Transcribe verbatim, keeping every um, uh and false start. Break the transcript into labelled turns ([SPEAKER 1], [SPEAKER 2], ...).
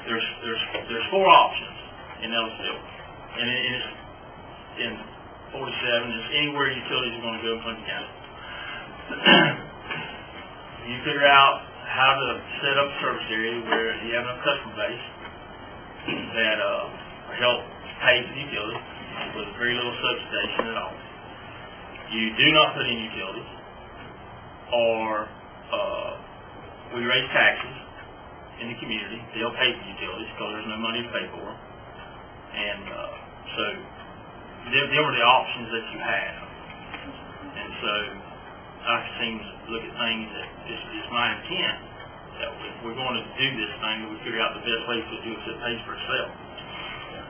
[SPEAKER 1] there's there's there's four options in Ellisville, and it is in forty-seven. It's anywhere utilities are going to go in Clinton County. You figure out how to set up a service area where you have enough customer base that uh, help pay for the utilities with very little subsidization at all. You do not put in utilities, or uh, we raise taxes in the community. They'll pay for utilities because there's no money to pay for them. And uh, so there, there were the options that you have. And so I seem to look at things that it's, it's my intent that if we're going to do this thing, that we figure out the best way to do it so it pays for itself.